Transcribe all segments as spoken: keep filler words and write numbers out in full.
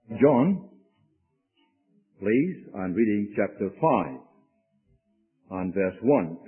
John, please, I'm reading chapter five and verse one.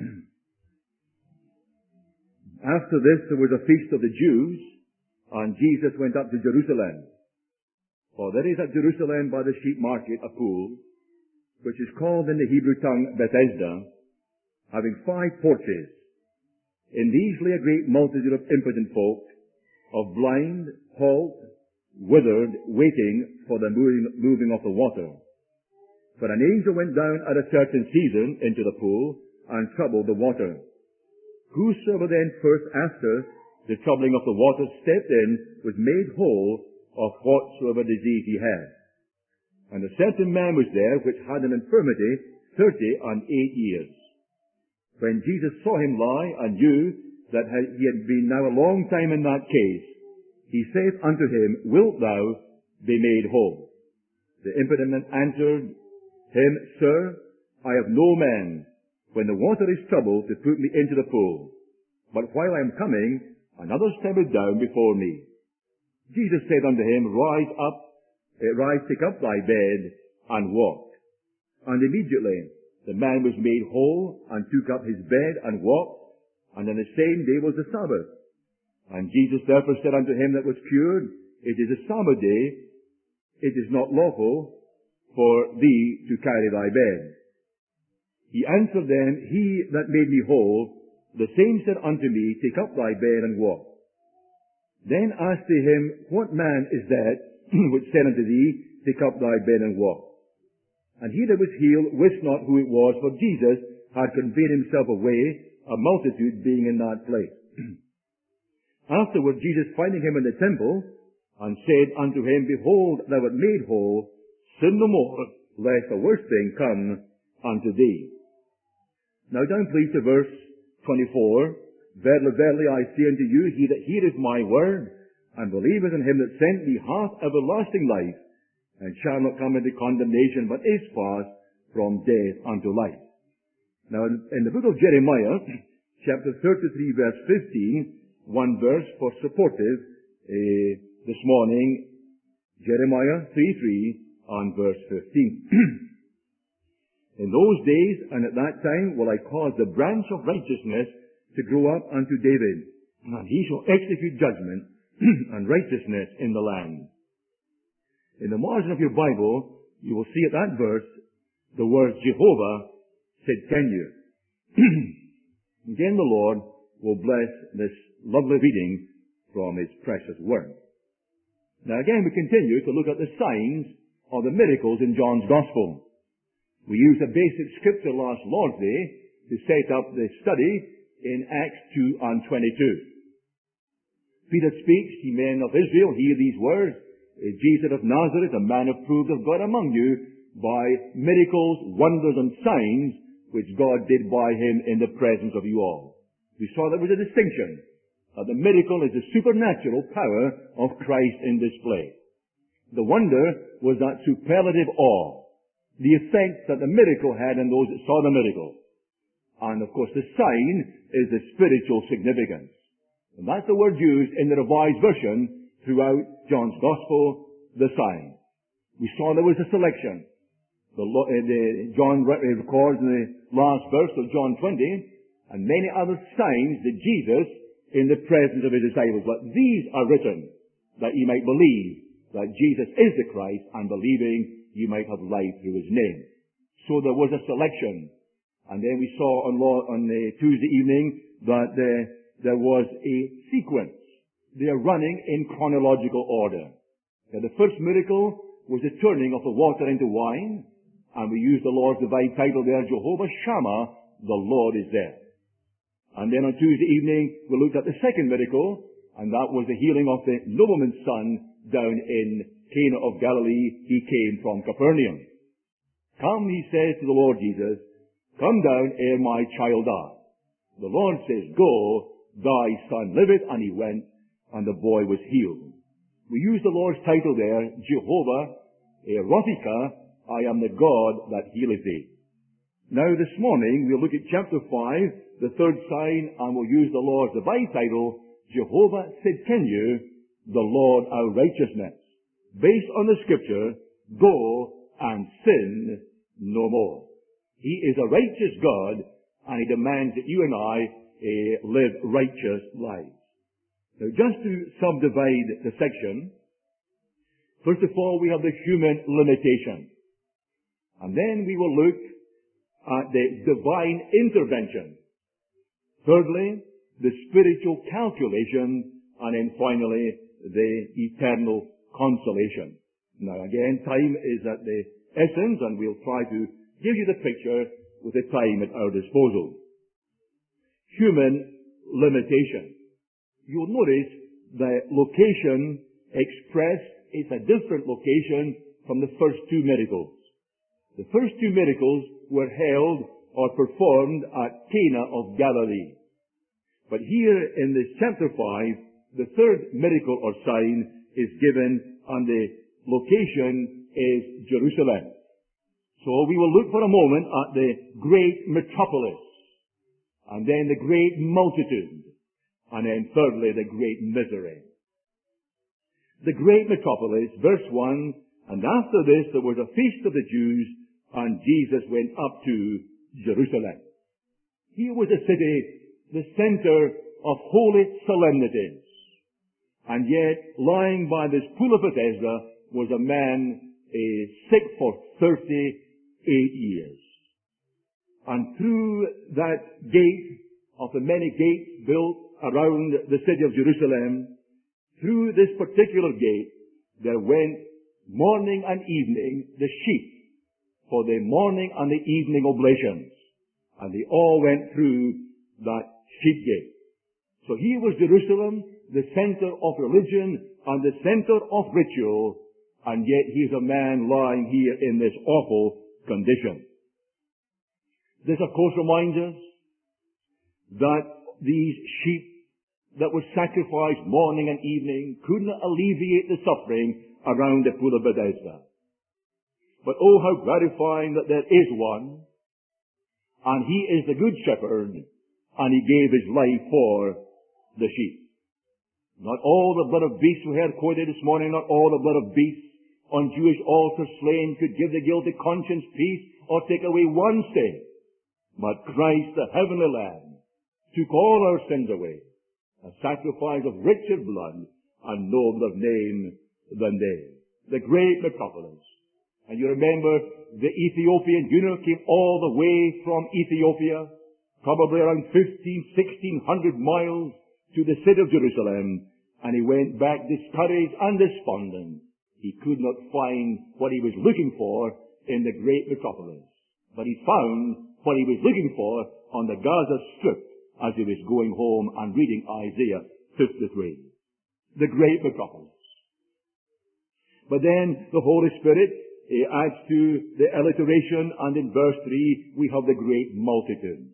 After this there was a feast of the Jews, and Jesus went up to Jerusalem. For there is at Jerusalem by the sheep market a pool, which is called in the Hebrew tongue Bethesda, having five porches. In these lay a great multitude of impotent folk, of blind, halt, withered, waiting for the moving, moving of the water. For an angel went down at a certain season into the pool, and troubled the water. Whosoever then first after the troubling of the water stepped in was made whole of whatsoever disease he had. And a certain man was there which had an infirmity thirty and eight years. When Jesus saw him lie, and knew that he had been now a long time in that case, he saith unto him, Wilt thou be made whole? The impotent man answered him, Sir, I have no man, when the water is troubled, to put me into the pool. But while I am coming, another steppeth down before me. Jesus said unto him, Rise up, rise, take up thy bed, and walk. And immediately the man was made whole, and took up his bed, and walked. And on the same day was the Sabbath. And Jesus therefore said unto him that was cured, It is a Sabbath day, it is not lawful for thee to carry thy bed. He answered then, He that made me whole, the same said unto me, Take up thy bed and walk. Then asked they him, What man is that which said unto thee, Take up thy bed and walk? And he that was healed wist not who it was, for Jesus had conveyed himself away, a multitude being in that place. Afterward Jesus finding him in the temple, and said unto him, Behold, thou art made whole, sin no more, lest a worse thing come unto thee. Now down please to verse twenty-four. Verily, verily, I say unto you, he that heareth my word, and believeth in him that sent me, hath everlasting life, and shall not come into condemnation, but is passed from death unto life. Now in the book of Jeremiah, chapter thirty-three, verse fifteen, one verse for supportive uh, this morning, Jeremiah three three and verse fifteen. In those days and at that time will I cause the branch of righteousness to grow up unto David, and he shall execute judgment and righteousness in the land. In the margin of your Bible, you will see at that verse the words Jehovah Tsidkenu. Again, the Lord will bless this lovely reading from His precious word. Now again, we continue to look at the signs of the miracles in John's Gospel. We used a basic scripture last Lord's Day to set up the study in Acts two and twenty-two. Peter speaks, Ye men of Israel, hear these words. Jesus of Nazareth, a man approved of God among you by miracles, wonders, and signs which God did by him in the presence of you all. We saw there was a distinction. That the miracle is the supernatural power of Christ in display. The wonder was that superlative awe, the effect that the miracle had on those that saw the miracle. And of course the sign is the spiritual significance. And that's the word used in the Revised Version throughout John's Gospel, the sign. We saw there was a selection. The, the, John records in the last verse of John twenty, and many other signs did Jesus in the presence of his disciples. But these are written that ye might believe that Jesus is the Christ, and believing you might have life through his name. So there was a selection. And then we saw on, on the Tuesday evening that there, there was a sequence. They are running in chronological order. Now, the first miracle was the turning of the water into wine, and we used the Lord's divine title there, Jehovah Shammah, the Lord is there. And then on Tuesday evening, we looked at the second miracle, and that was the healing of the nobleman's son down in Cana of Galilee. He came from Capernaum. Come, he says to the Lord Jesus, come down ere my child die. The Lord says, Go, thy son liveth, and he went, and the boy was healed. We use the Lord's title there, Jehovah Erotica, I am the God that healeth thee. Now this morning we'll look at chapter five, the third sign, and we'll use the Lord's divine title, Jehovah Tsidkenu, the Lord our righteousness. based on the Scripture, go and sin no more. He is a righteous God, and He demands that you and I uh, live righteous lives. Now, just to subdivide the section, first of all, we have the human limitation. And then we will look at the divine intervention. Thirdly, the spiritual calculation. And then finally, the eternal consolation. Now again, time is at the essence, and we'll try to give you the picture with the time at our disposal. Human limitation. You'll notice the location expressed is a different location from the first two miracles. The first two miracles were held or performed at Cana of Galilee. But here in this chapter five, the third miracle or sign is given, and the location is Jerusalem. So we will look for a moment at the great metropolis, and then the great multitude, and then thirdly the great misery. The great metropolis, verse one, and after this there was a feast of the Jews, and Jesus went up to Jerusalem. Here was a city, the center of holy solemnities. And yet, lying by this pool of Bethesda was a man uh, sick for thirty-eight years. And through that gate of the many gates built around the city of Jerusalem, through this particular gate, there went morning and evening the sheep for the morning and the evening oblations. And they all went through that sheep gate. So here was Jerusalem, the center of religion and the center of ritual, and yet he is a man lying here in this awful condition. This of course reminds us that these sheep that were sacrificed morning and evening couldn't alleviate the suffering around the pool of Bethesda. But oh, how gratifying that there is one, and he is the good shepherd, and he gave his life for the sheep. Not all the blood of beasts we heard quoted this morning, not all the blood of beasts on Jewish altars slain could give the guilty conscience peace or take away one sin. But Christ, the heavenly Lamb, took all our sins away, a sacrifice of richer blood and nobler name than they. The great metropolis. And you remember the Ethiopian eunuch came all the way from Ethiopia, probably around fifteen, sixteen hundred miles to the city of Jerusalem, and he went back discouraged and despondent. He could not find what he was looking for in the great metropolis. But he found what he was looking for on the Gaza Strip as he was going home and reading Isaiah fifty-three. The great metropolis. But then the Holy Spirit eh, adds to the alliteration, and in verse three we have the great multitude.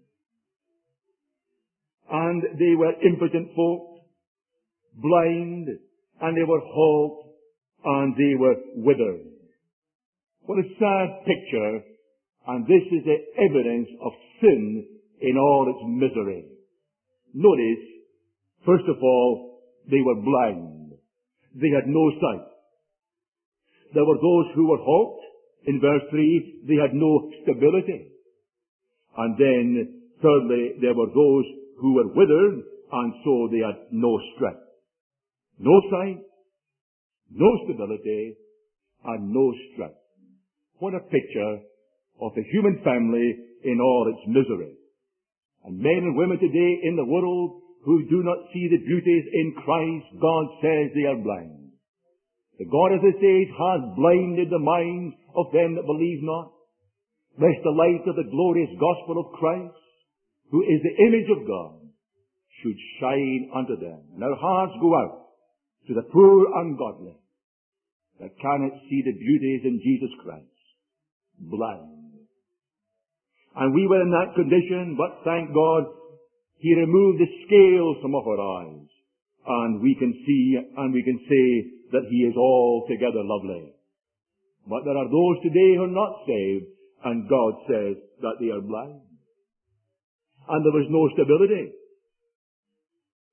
And they were impotent folk, blind, and they were halt, and they were withered. What a sad picture, and this is the evidence of sin in all its misery. Notice, first of all, they were blind. They had no sight. There were those who were halt. In verse three, they had no stability. And then, thirdly, there were those who were withered, and so they had no strength. No sight, no stability, and no strength. What a picture of the human family in all its misery. And men and women today in the world who do not see the beauties in Christ, God says they are blind. The God of this age has blinded the minds of them that believe not, lest the light of the glorious gospel of Christ, who is the image of God, should shine unto them. And our hearts go out to the poor ungodly that cannot see the beauties in Jesus Christ. Blind. And we were in that condition, but thank God, He removed the scales from off our eyes. And we can see and we can say that He is altogether lovely. But there are those today who are not saved, and God says that they are blind. And there was no stability.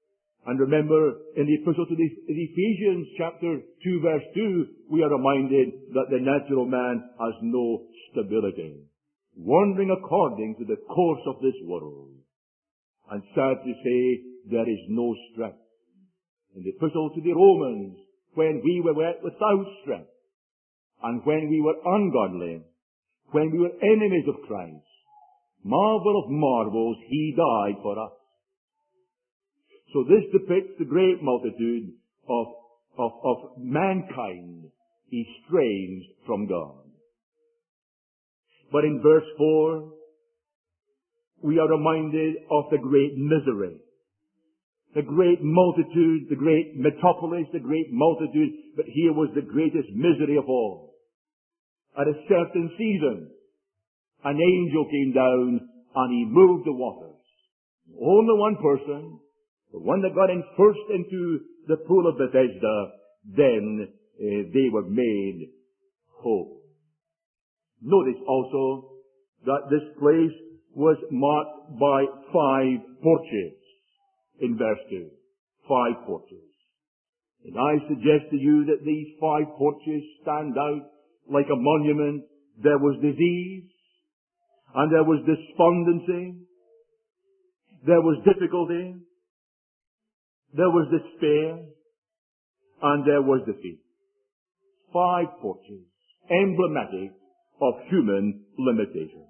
And remember, in the epistle to the Ephesians, chapter two, verse two, we are reminded that the natural man has no stability, wandering according to the course of this world. And sad to say, there is no strength. In the epistle to the Romans, when we were without strength, and when we were ungodly, when we were enemies of Christ, marvel of marvels, He died for us. So this depicts the great multitude of, of, of mankind estranged from God. But in verse four, we are reminded of the great misery. The great multitude, the great metropolis, the great multitude, but here was the greatest misery of all. At a certain season, an angel came down and he moved the waters. Only one person, the one that got in first into the pool of Bethesda, then uh, they were made whole. Notice also that this place was marked by five porches in verse two. Five porches. And I suggest to you that these five porches stand out like a monument. There was disease, and there was despondency, there was difficulty, there was despair, and there was defeat. Five porches, emblematic of human limitation.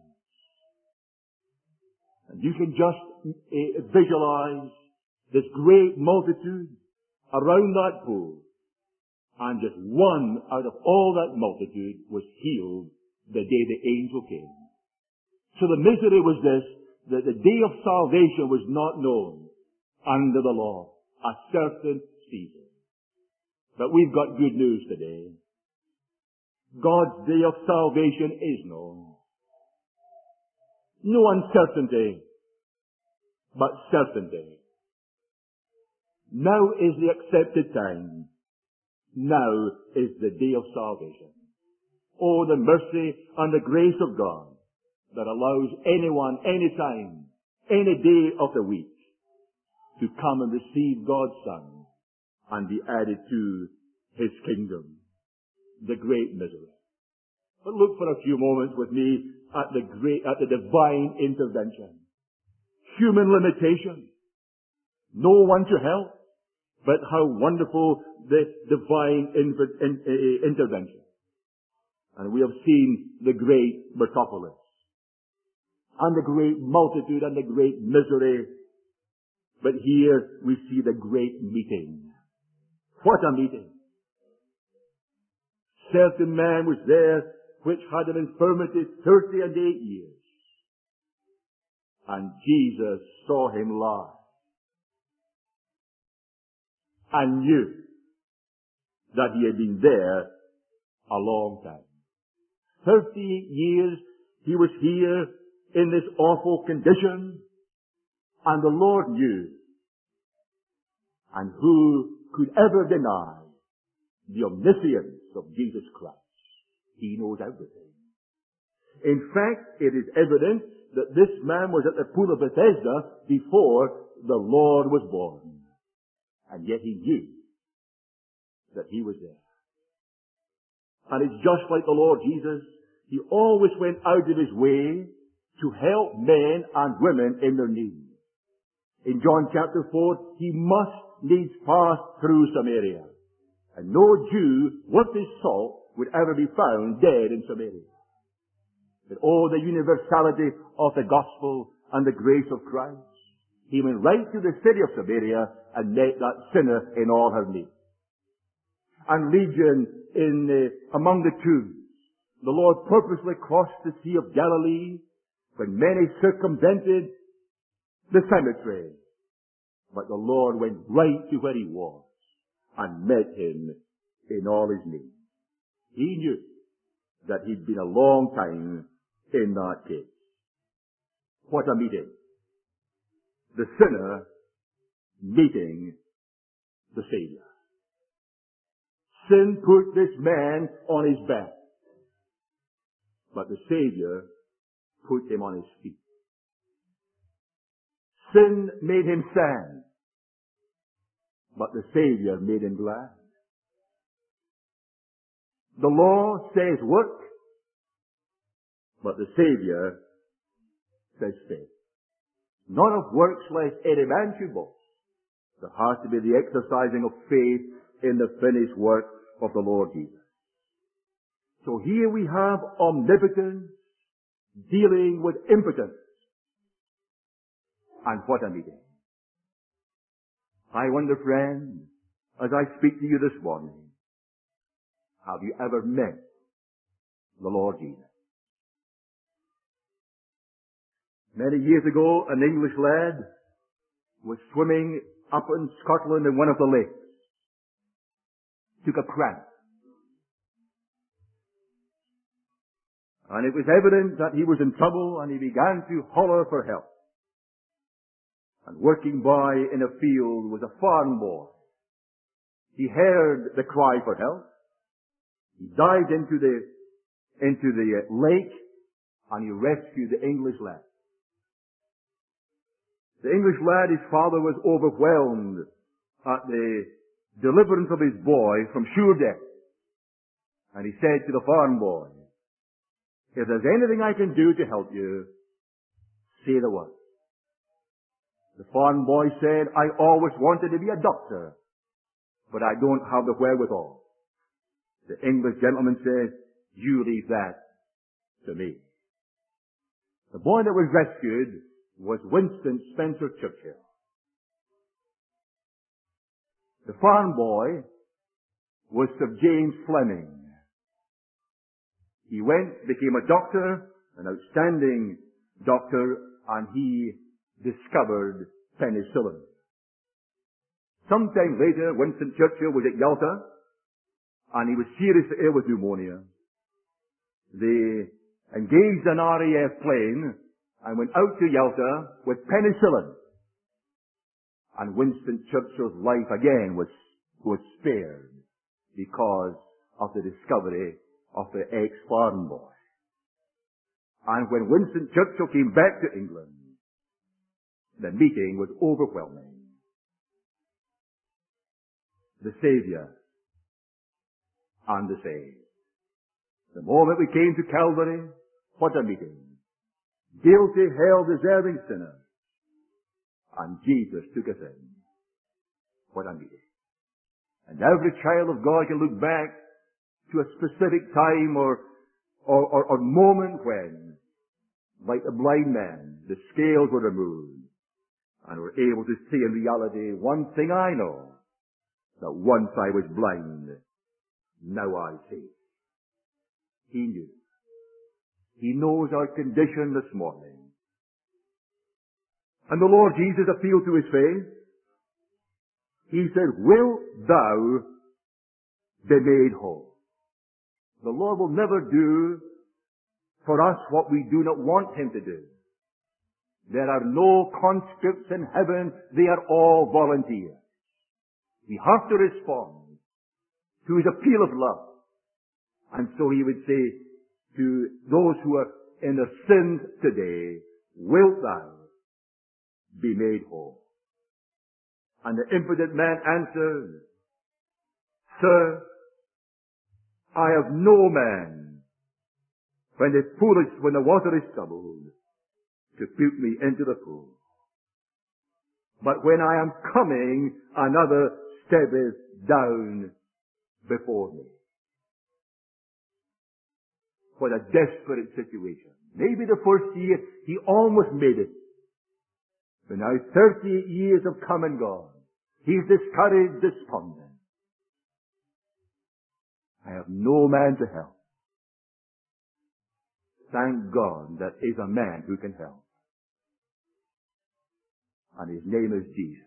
And you can just uh, visualize this great multitude around that pool, and just one out of all that multitude was healed the day the angel came. So the misery was this, that the day of salvation was not known under the law, a certain season. But we've got good news today. God's day of salvation is known. No uncertainty, but certainty. Now is the accepted time. Now is the day of salvation. Oh, the mercy and the grace of God that allows anyone, anytime, any day of the week to come and receive God's Son and be added to His kingdom. The great misery. But look for a few moments with me at the great, at the divine intervention. Human limitation. No one to help. But how wonderful the divine in, in, in, intervention. And we have seen the great metropolis. And the great multitude and the great misery. But here we see the great meeting. What a meeting. Certain man was there which had an infirmity thirty and eight years. And Jesus saw him lie. And knew that he had been there a long time. Thirty years he was here in this awful condition, and the Lord knew. And who could ever deny the omniscience of Jesus Christ? He knows everything. In fact, it is evident that this man was at the pool of Bethesda before the Lord was born. And yet he knew that he was there. And it's just like the Lord Jesus. He always went out of his way to help men and women in their need. In John chapter four, he must needs pass through Samaria. And no Jew worth his salt would ever be found dead in Samaria. But oh, the universality of the gospel and the grace of Christ. He went right to the city of Samaria and met that sinner in all her need. And Legion in uh, among the tombs. The Lord purposely crossed the Sea of Galilee when many circumvented the cemetery. But the Lord went right to where he was and met him in all his need. He knew that he'd been a long time in that case. What a meeting. The sinner meeting the Savior. Sin put this man on his back, but the Savior put him on his feet. Sin made him stand, but the Savior made him glad. The law says work, but the Savior says faith. None of works less any man should boast. There has to be the exercising of faith in the finished work of the Lord Jesus. So here we have omnipotence dealing with impotence. And what a meeting. I wonder, friend, as I speak to you this morning, have you ever met the Lord Jesus? Many years ago, an English lad was swimming up in Scotland in one of the lakes. Took a cramp. And it was evident that he was in trouble, and he began to holler for help. And working by in a field was a farm boy. He heard the cry for help. He dived into the, into the lake, and he rescued the English lad. The English lad, his father, was overwhelmed at the deliverance of his boy from sure death. And he said to the farm boy, if there's anything I can do to help you, say the word. The farm boy said, I always wanted to be a doctor, but I don't have the wherewithal. The English gentleman said, you leave that to me. The boy that was rescued was Winston Spencer Churchill. The farm boy was Sir James Fleming. He went, became a doctor, an outstanding doctor, and he discovered penicillin. Sometime later, Winston Churchill was at Yalta, and he was seriously ill with pneumonia. They engaged an R A F plane and went out to Yalta with penicillin. And Winston Churchill's life again was, was spared because of the discovery of the ex-farm boy. And when Winston Churchill came back to England, the meeting was overwhelming. The Savior and the saved. The moment we came to Calvary, what a meeting. Guilty, hell-deserving sinners. And Jesus took us in. What a meeting. And every child of God can look back to a specific time or, or, or, or moment when, like the blind man, the scales were removed and were able to see in reality, one thing I know, that once I was blind, now I see. He knew. He knows our condition this morning. And the Lord Jesus appealed to his faith. He said, wilt thou be made whole? The Lord will never do for us what we do not want him to do. There are no conscripts in heaven. They are all volunteers. We have to respond to his appeal of love. And so he would say to those who are in their sins today, wilt thou be made whole? And the impotent man answered, Sir, I have no man when the pool is, when the water is troubled to put me into the pool. But when I am coming, another steppeth down before me. What a desperate situation. Maybe the first year he almost made it. But now thirty years have come and gone. He's discouraged, despondent. I have no man to help. Thank God that is a man who can help. And his name is Jesus.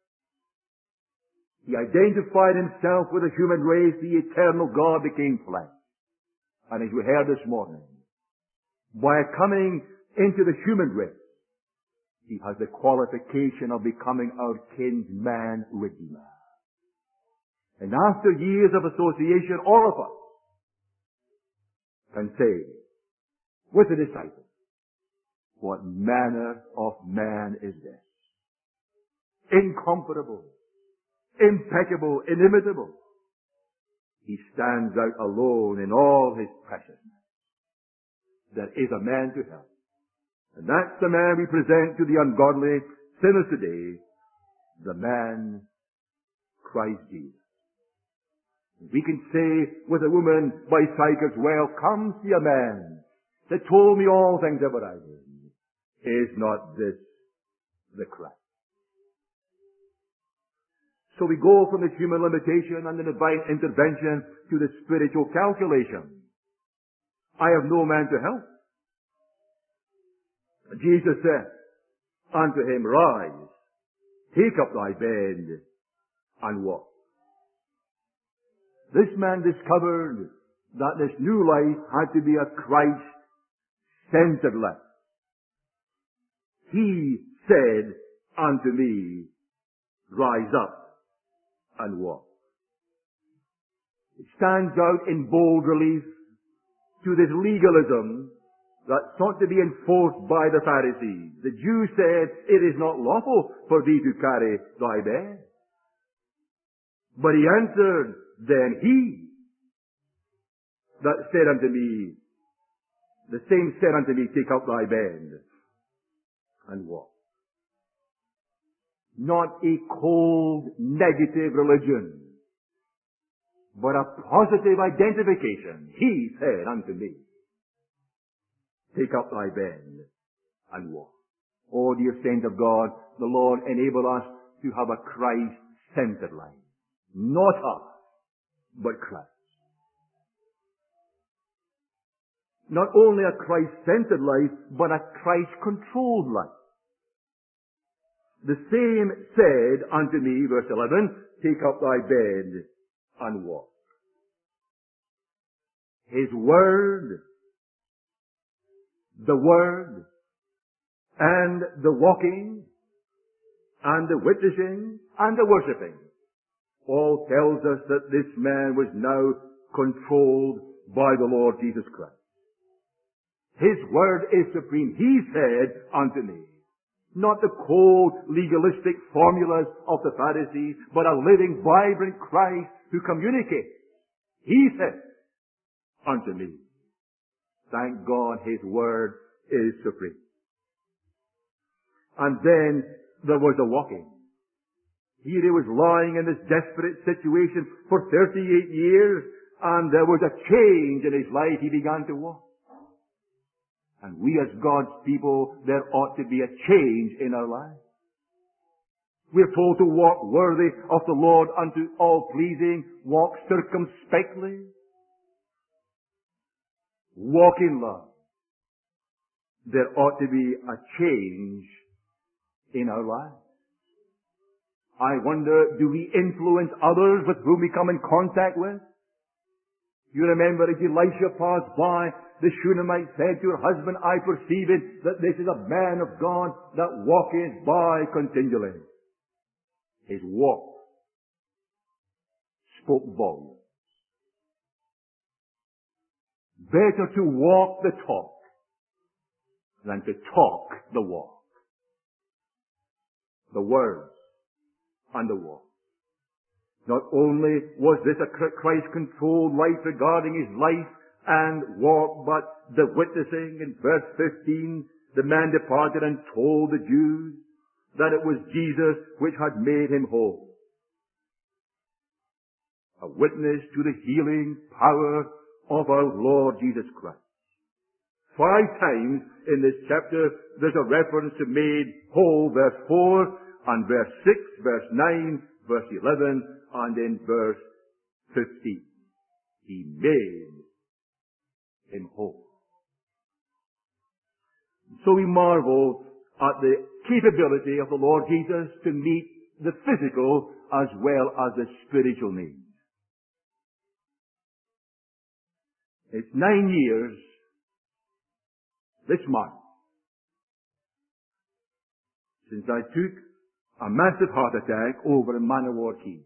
He identified himself with the human race. The eternal God became flesh. And as we heard this morning, by coming into the human race, he has the qualification of becoming our kinsman redeemer. And after years of association, all of us can say, with the disciples, what manner of man is this? Incomparable, impeccable, inimitable. He stands out alone in all his preciousness. There is a man to help. And that's the man we present to the ungodly sinners today, the man Christ Jesus. We can say with a woman by Sychar's well, come see a man that told me all things ever I did. Is not this the Christ? So we go from the human limitation and the divine intervention to the spiritual calculation. I have no man to help. Jesus said unto him, rise, take up thy bed, and walk. This man discovered that this new life had to be a Christ-centered life. He said unto me, rise up and walk. It stands out in bold relief to this legalism that sought to be enforced by the Pharisees. The Jews said, it is not lawful for thee to carry thy bed. But he answered, then he that said unto me, the same said unto me, take up thy bed and walk. Not a cold, negative religion, but a positive identification. He said unto me, take up thy bed and walk. Oh, dear saint of God, the Lord enable us to have a Christ-centered life. Not us, but Christ. Not only a Christ-centered life, but a Christ-controlled life. The same said unto me, verse eleven, take up thy bed and walk. His word, the word, and the walking, and the witnessing, and the worshipping, all tells us that this man was now controlled by the Lord Jesus Christ. His word is supreme. He said unto me, not the cold, legalistic formulas of the Pharisees, but a living, vibrant Christ who communicates. He said unto me, thank God his word is supreme. And then there was a walking. Here he was lying in this desperate situation for thirty-eight years, and there was a change in his life. He began to walk. And we as God's people, there ought to be a change in our lives. We're told to walk worthy of the Lord unto all pleasing, walk circumspectly, walk in love. There ought to be a change in our lives. I wonder, do we influence others with whom we come in contact with? You remember as Elisha passed by, the Shunammite said to her husband, I perceive it, that this is a man of God that walketh by continually. His walk spoke volumes. Better to walk the talk than to talk the walk. The words and the walk. Not only was this a Christ-controlled life regarding his life and walk, but the witnessing in verse fifteen, the man departed and told the Jews that it was Jesus which had made him whole. A witness to the healing power of our Lord Jesus Christ. Five times in this chapter there's a reference to made whole, verse four, and verse six, verse nine, verse eleven, and in verse fifteen. He made him whole. So we marvel at the capability of the Lord Jesus to meet the physical as well as the spiritual needs. It's nine years this month since I took a massive heart attack over in Manawar Key.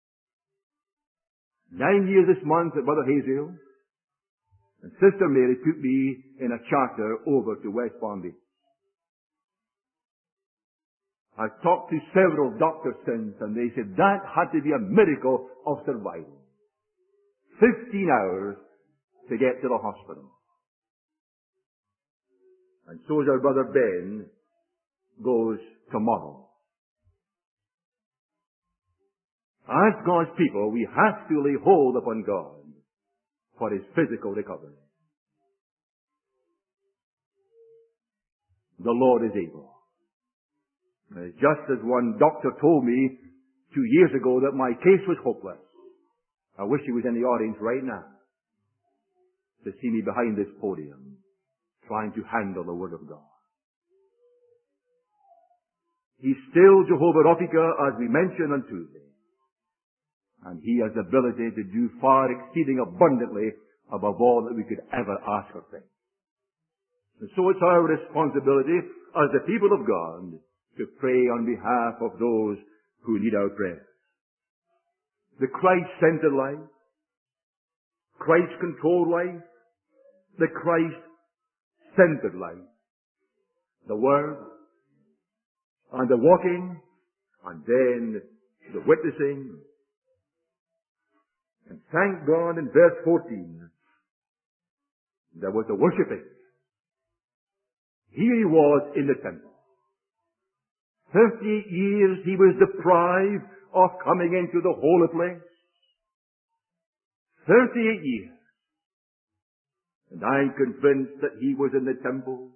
Nine years this month at Brother Hazel, and Sister Mary took me in a charter over to West Palm Beach. I've talked to several doctors since, and they said that had to be a miracle of survival. Fifteen hours to get to the hospital. And so is our brother Ben goes tomorrow. As God's people, we have to lay hold upon God for his physical recovery. The Lord is able. Uh, just as one doctor told me two years ago that my case was hopeless. I wish he was in the audience right now to see me behind this podium trying to handle the Word of God. He's still Jehovah Rapha, as we mentioned on Tuesday. And he has the ability to do far exceeding abundantly above all that we could ever ask or think. And so it's our responsibility as the people of God to pray on behalf of those who need our prayers. The Christ-centered life, Christ-controlled life, the Christ-centered life, the Word, and the walking, and then the witnessing. And thank God in verse fourteen, there was the worshiping. Here he was in the temple. Thirty years he was deprived of coming into the holy place. Thirty-eight years. And I'm convinced that he was in the temple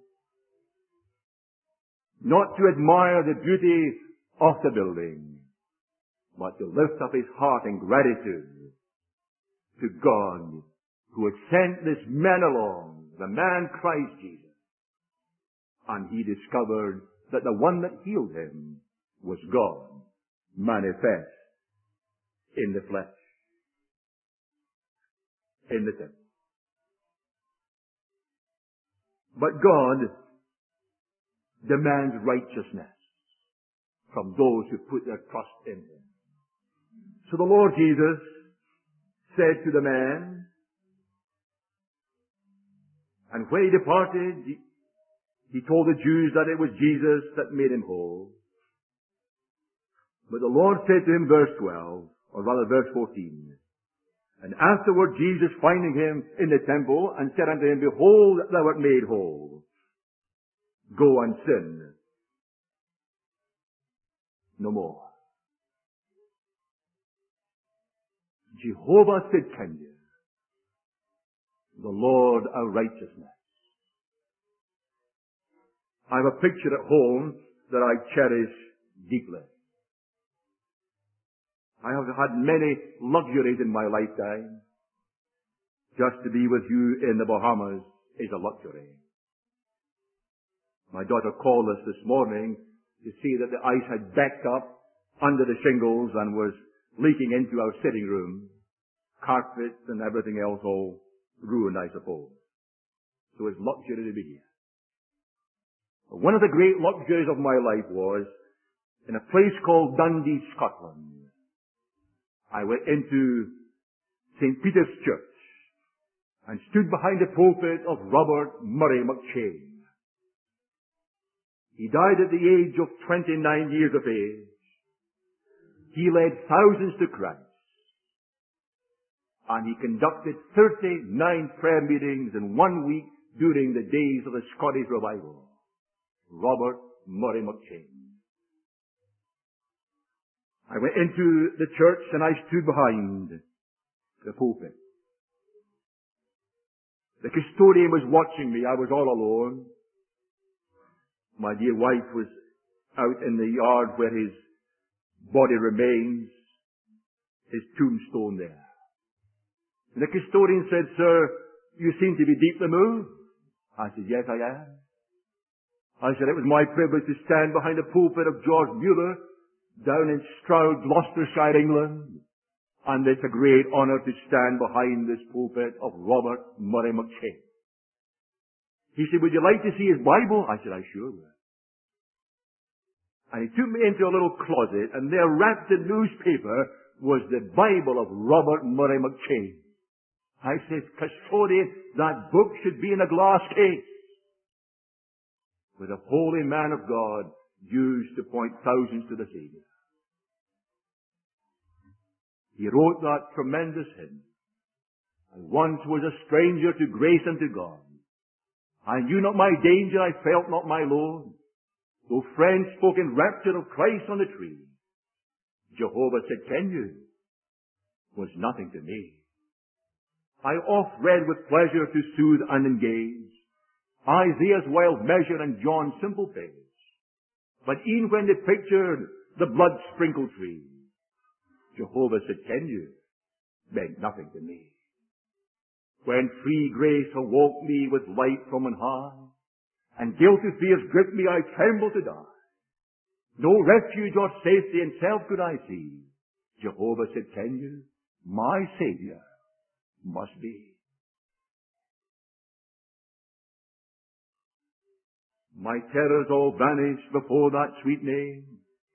not to admire the beauty of the building, but to lift up his heart in gratitude to God who had sent this man along, the man Christ Jesus. And he discovered that the one that healed him was God manifest in the flesh, in the temple. But God demands righteousness from those who put their trust in him. So the Lord Jesus said to the man, and when he departed, he, he told the Jews that it was Jesus that made him whole. But the Lord said to him, verse twelve, or rather verse fourteen, and afterward Jesus finding him in the temple, and said unto him, behold, thou art made whole. Go and sin no more. Jehovah Tsidkenu, the Lord our righteousness. I have a picture at home that I cherish deeply. I have had many luxuries in my lifetime. Just to be with you in the Bahamas is a luxury. My daughter called us this morning to see that the ice had backed up under the shingles and was leaking into our sitting room. Carpets and everything else all ruined, I suppose. So it's luxury to be here. One of the great luxuries of my life was in a place called Dundee, Scotland. I went into Saint Peter's Church and stood behind the pulpit of Robert Murray McCheyne. He died at the age of twenty-nine years of age. He led thousands to Christ. And he conducted thirty-nine prayer meetings in one week during the days of the Scottish revival. Robert Murray McCheyne. I went into the church and I stood behind the pulpit. The custodian was watching me. I was all alone. My dear wife was out in the yard where his body remains, his tombstone there. And the custodian said, sir, you seem to be deeply moved. I said, yes, I am. I said, it was my privilege to stand behind the pulpit of George Mueller down in Stroud, Gloucestershire, England. And it's a great honor to stand behind this pulpit of Robert Murray McCheyne. He said, would you like to see his Bible? I said, I sure would. And he took me into a little closet, and there wrapped in newspaper was the Bible of Robert Murray McCheyne. I said, custodian, that book should be in a glass case. With a holy man of God used to point thousands to the Savior. He wrote that tremendous hymn. I once was a stranger to grace and to God. I knew not my danger, I felt not my load. Though friends spoke in rapture of Christ on the tree, Jehovah said, "Can you?" was nothing to me. I oft read with pleasure to soothe and engage Isaiah's wild measure and John's simple page. But e'en when they pictured the blood-sprinkled tree, Jehovah said, "Can you?" meant nothing to me. When free grace awoke me with light from on high, and guilty fears gripped me, I trembled to die. No refuge or safety in self could I see. Jehovah said, "Can you?" My Savior must be. My terrors all vanished before that sweet name.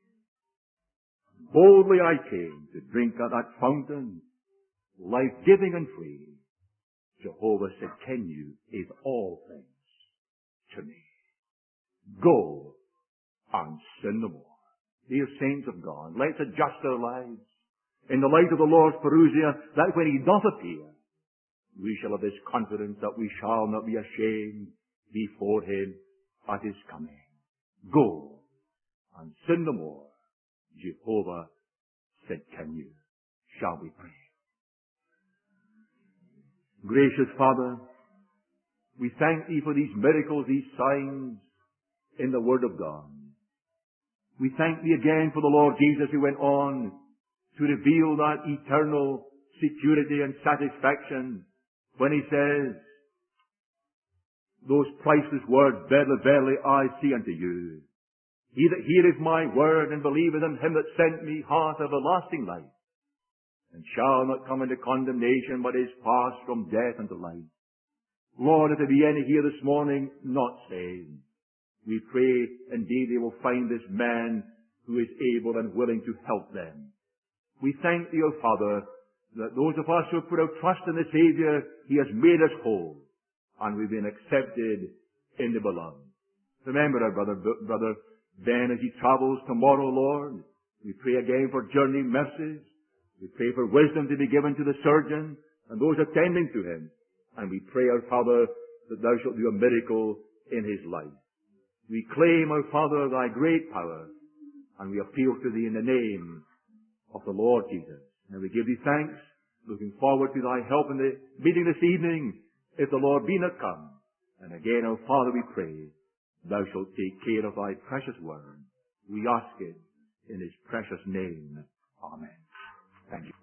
Boldly I came to drink at that fountain, life-giving and free. Jehovah said, "Can you?" is all things to me. Go and sin no more. Dear saints of God, let's adjust our lives in the light of the Lord's parousia, that when He doth appear, we shall have this confidence that we shall not be ashamed before Him at His coming. Go and sin no more. Jehovah said, "Can you?" Shall we pray? Gracious Father, we thank Thee for these miracles, these signs in the Word of God. We thank Thee again for the Lord Jesus who went on to reveal that eternal security and satisfaction when He says, those priceless words, "Verily, verily, I say unto you, he that heareth my word and believeth in Him that sent me hath everlasting life, and shall not come into condemnation, but is passed from death unto life." Lord, if there be any here this morning not saved, we pray indeed they will find this man who is able and willing to help them. We thank Thee, O Father, that those of us who have put our trust in the Savior, He has made us whole, and we've been accepted in the Beloved. Remember our brother, brother Ben as he travels tomorrow, Lord. We pray again for journey mercies. We pray for wisdom to be given to the surgeon and those attending to him. And we pray, our Father, that Thou shalt do a miracle in his life. We claim, our Father, Thy great power, and we appeal to Thee in the name of the Lord Jesus. And we give Thee thanks, looking forward to Thy help in the meeting this evening, if the Lord be not come. And again, our Father, we pray, Thou shalt take care of Thy precious word. We ask it in His precious name. Amen. Thank you.